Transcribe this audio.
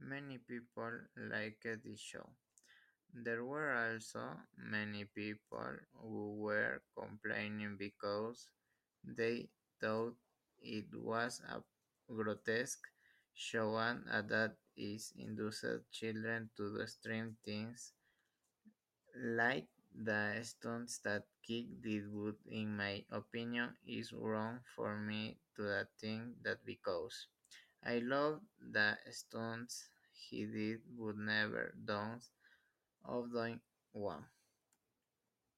Many people liked the show. There were also many people who were complaining because they thought it was a grotesque show and that it induced children to do extreme things like the stunts that Kick did. Would, in my opinion, is wrong for me to think that because I love the stunts he did would never done of doing one.